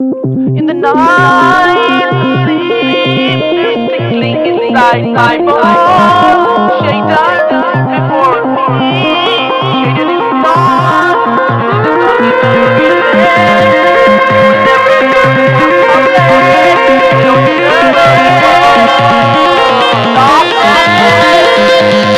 In the night, sleep is tickling inside my bones. Shaitan before me, shaded is gone. It is only very late. You will never appear before public. You don't deserve it. Darkness.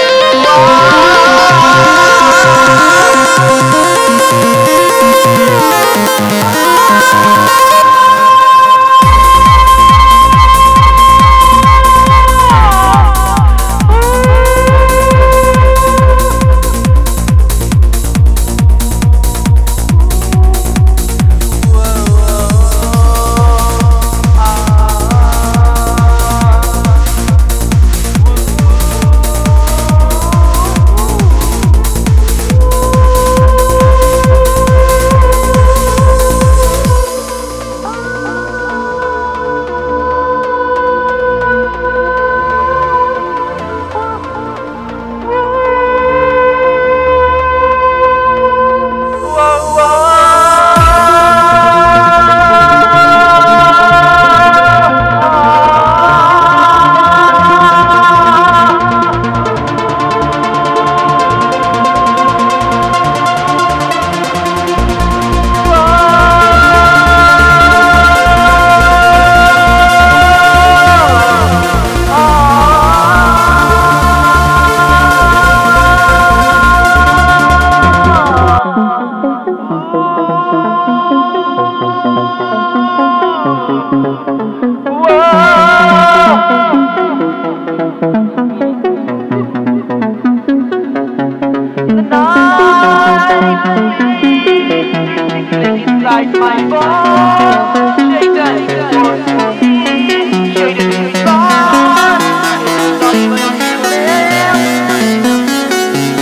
In the night, tickling inside my bones. Shaitan before me, shaded is gone. It is not even left.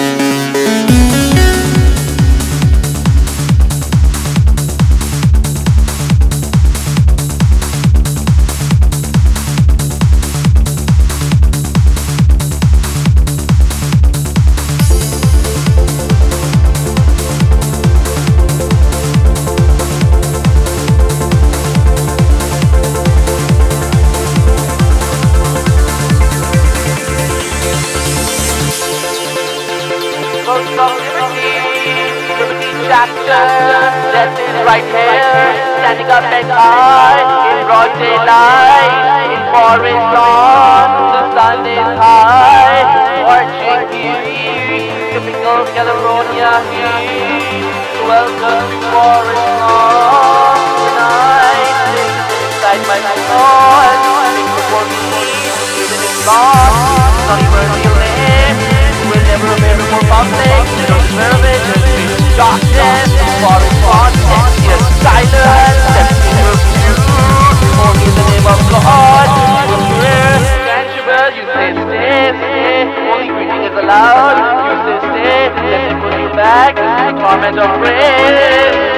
Ghost of liberty, liberty chapter, death is right here, standing up and high, in broad daylight, in forest dawn, the sun is high, marching beauty, typical California heat, welcome to forest lawn, tonight, inside my soul, before me, it is gone, it's not even feeling, will never appear before public. You don't deserve it. Just be darkness. Far is gone. Yes, silence. Everything will be you. Only in the name of God. You will hear. Tangible. You say stay. Only greeting is allowed. You say stay. Let them put you back. This is the torment of rain.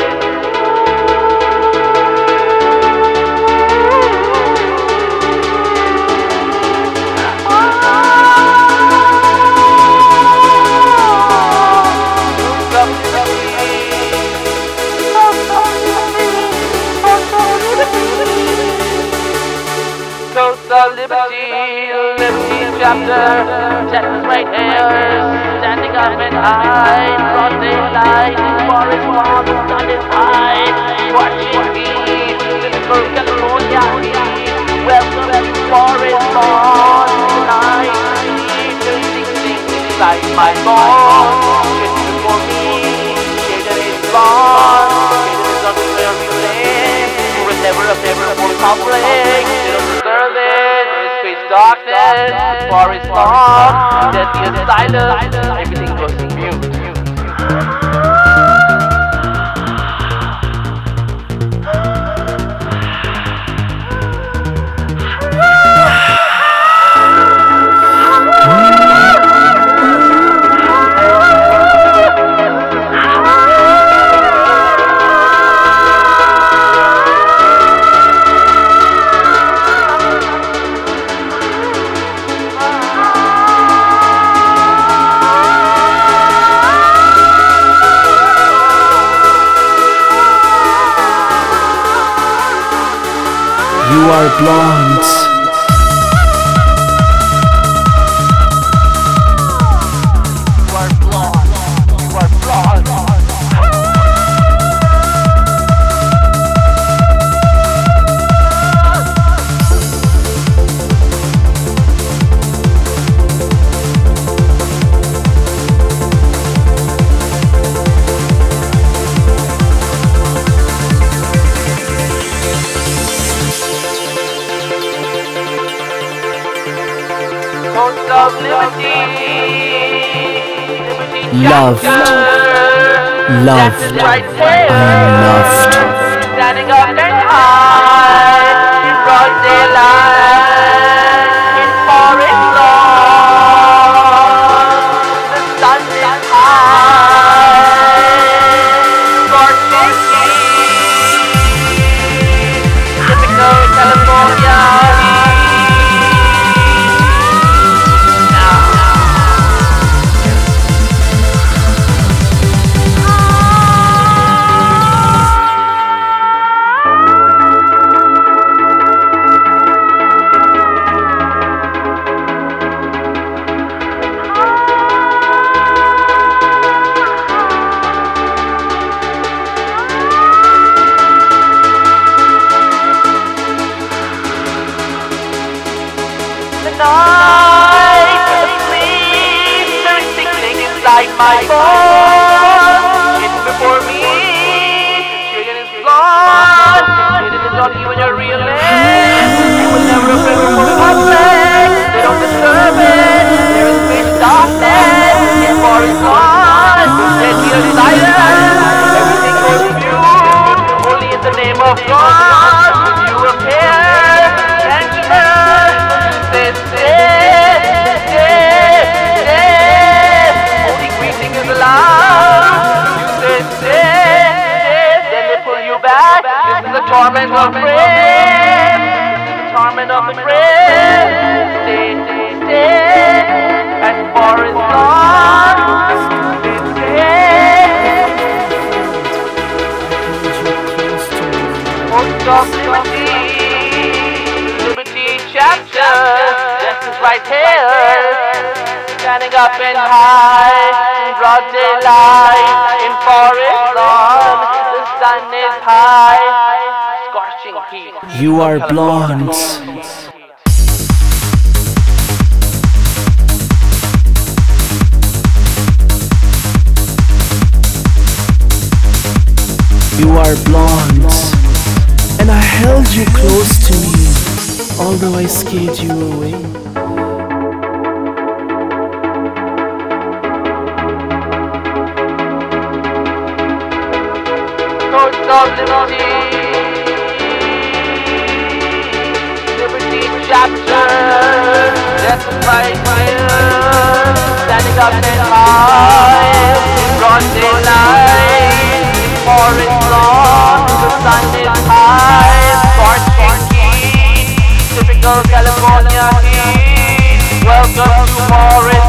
Coast of liberty, liberty chapter, Texas right here, standing up and high, broad daylight, forest warm, the sun is high, watching me, typical California heat, welcome to forest lawn, tonight, sing inside my bones, shit before me, shaded is gone, shaded is not where we live, you will never appear before public, you don't deserve it, there is space darkness, the forest long, death is silence, everything goes mute. You are blonde. You are blonde. You are blonde. Coast of liberty, liberty Loved. chapter. Loved. That's right I am loved. standing up and high in broad daylight, in forest lawn. The sun is high, scorching heat, typical California heat. The night asleep, there's tickling inside my bones. It's before me, shaking is blood. It is not even your real name. You will never appear before the public. They don't deserve it. There is pitch darkness. It's forest gone. Dead here silence. Everything goes mute. Only in the name of God you appear and share. Only greeting is allowed. You say, then they pull you back. This is the torment of prayer. The torment of the prayer. Stay, as far as gone. Most of liberty chapter, just right here, standing up and high, in broad daylight, in forest lawn, the sun is high, scorching heat. You are blonde. You are blonde. And I held you close to me, although I scared you away. Coast of liberty, liberty chapter, that's right here, standing up and high, broad daylight, forest lawn, the sun is high, scorching heat, typical California heat. Welcome to forest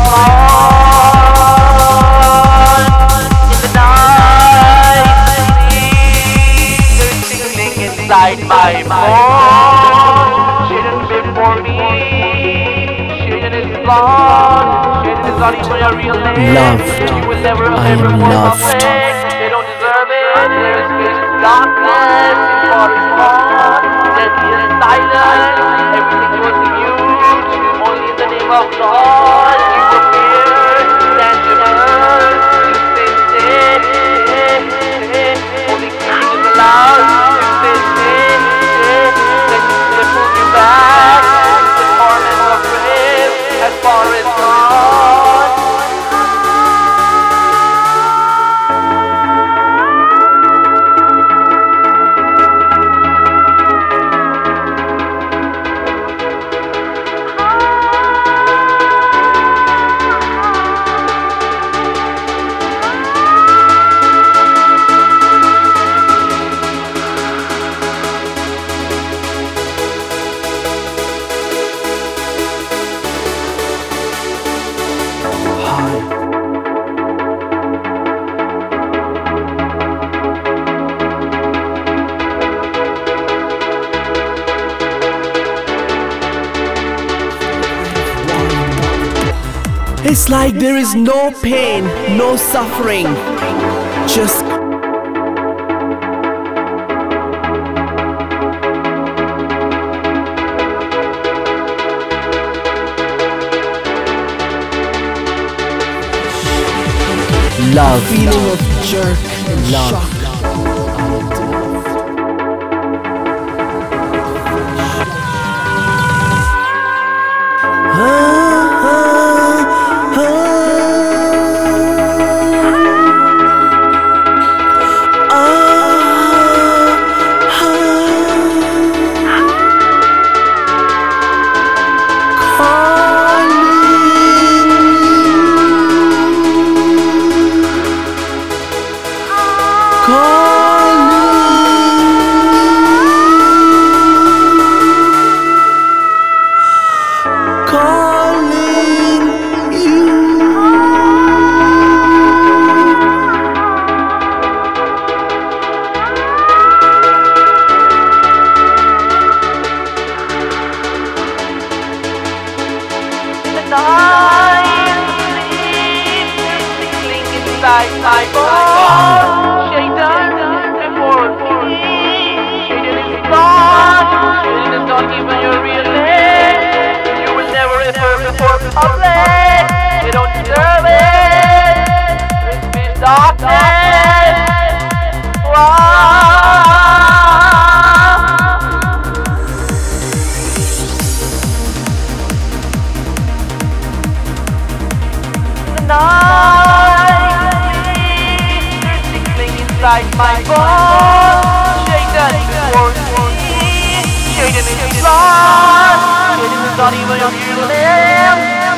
lawn. In the night, there's tingling inside my bones. Shaded before me, shaded is blonde, shaded is not even your real name. Loved. You will never I am ever fall loved. my way. They don't deserve it. There is patient darkness in forest lawn. Dead is silence. Everything goes mute. Only in the name of God you appear tangible. You say, only greeting is allowed. You say, then they pull you back. The torment of prayer as far as gone. It's like there is no pain, no suffering, just love, feeling of jerk and shock. Inside my bones, Shaitan before me. Shaitan is gone. Shaitan is not even your real name. You will never appear before public. You don't deserve it. It's darkness. Inside my bones, Shaitan before me. Shaitan is gone. Shaitan is not even your real name.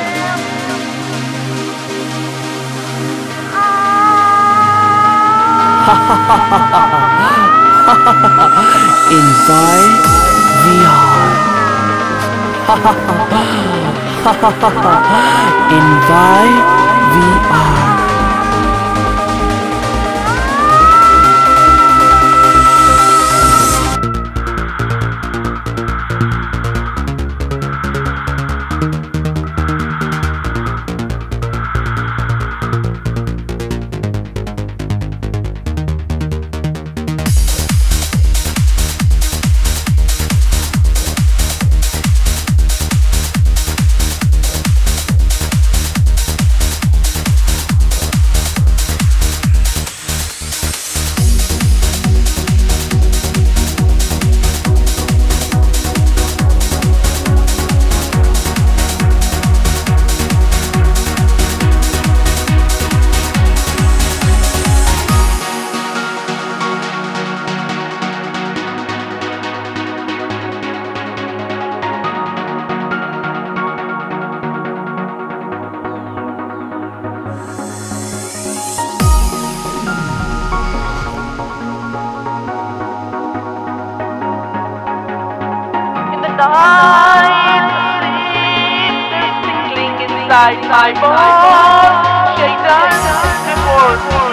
In VR. In VR. Inside my bones, Shaitan before me.